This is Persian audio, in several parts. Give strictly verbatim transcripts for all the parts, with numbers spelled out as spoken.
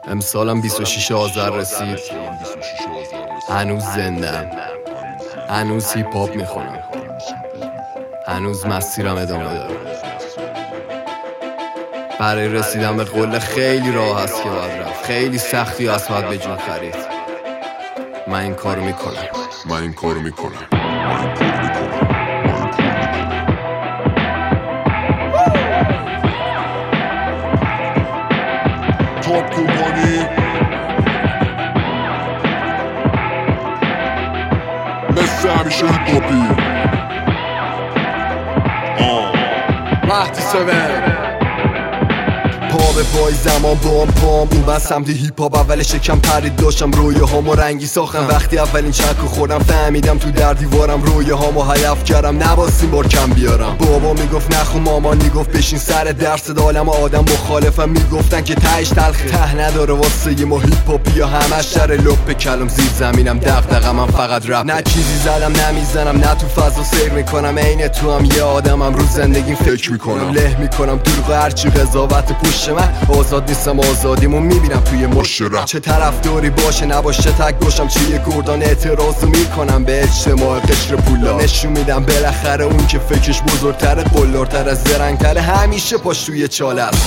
امسالم بیست و شش آذر رسید. هنوز زندم، هنوز هیپ هاپ میخونم، هنوز مسیرم ادامه داره. برای رسیدن به قله خیلی راه هست که باید رفت، خیلی سختی هست باید به جون خرید. من این کارو میکنم، من این کارو میکنم. توپ کومانی مثل همیشه هیپ هاپی. مهدی سون پا به پای زمان بام پام اون بس سمت هیپ هاپ. اول شکم پرید داشتم رویه هامو رنگی ساختم. وقتی اولین چک خوردم فهمیدم تو در دیوارم رویه هامو حیف کردم. نباستیم بار کم بیارم. بابا میگفت نخون، مامان میگفت بشین سر درس. عالم آدم مخالفم میگفتن که تهش تلخه. ته نداره واسه ما هیپ هاپی یا همش در لپ کلم زیر زمینم. دغدغه‌م من فقط رپ. نه چیزی زدم نمیزنم، نه تو فضا سیر میکنم. عین تو هم یه آدمم رو زندگیم فکر میکنم. له میکنم دروغ هرچی قضاوت پوش من. آزاد نیستم، آزادیمو میبینم توی مش رپ. چه طرفداری باشه نباشه تک باشم. چه یه گردان اعتراضو میکنم به اجتماع قشر پولا. نشون میدم بالاخره اون که فکرش بزرگتره، قلارتر از زرنگتره، همیشه پاش توی چاله است.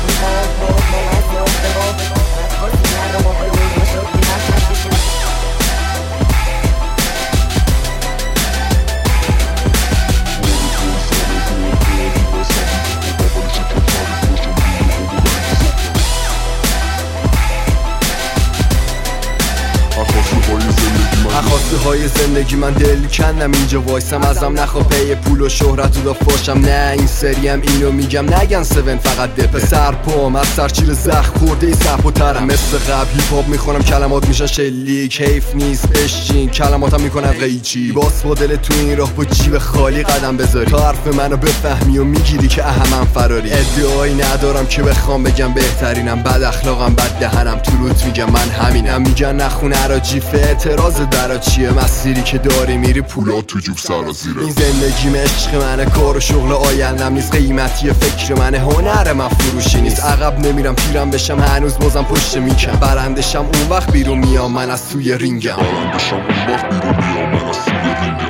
خواسته های زندگی من دل کندم اینجا وایسم. ازم نخوا پی پول و شهرت و دافاشم. نه این سریم اینو میگم نگن سون فقط دپه. سرپام از سرچیر زخم خورده ای سپ و ترم. مثل قبل هیپ هاپ میخونم کلمات میشن شلیک. حیف نیست بشین کلماتم میکنم قیچی. باس با دل تو این راه با جیب خالی قدم بذاری. تا حرف منو بفهمی و میگیری که اهمم فراری. ادعایی ندارم که بخوام بگم بهترینم. بد اخلاقم بد دهنم تو روت میگم من همینم. میگن نخون عراجیف اعتراض درا چیه. مسیری که داری میری پولا تو جوب سرازیره. این زندگیم عشق منه، کار و شغل آیندم نیست. قیمتی فکر منه، هنر من فروشی نیست. عقب نمیرم پیرم بشم هنوز بازم پشت میکم. برندشم اون وقت بیرون میام من از توی رینگم. برندشم اون وقت بیرون میام من از توی رینگم.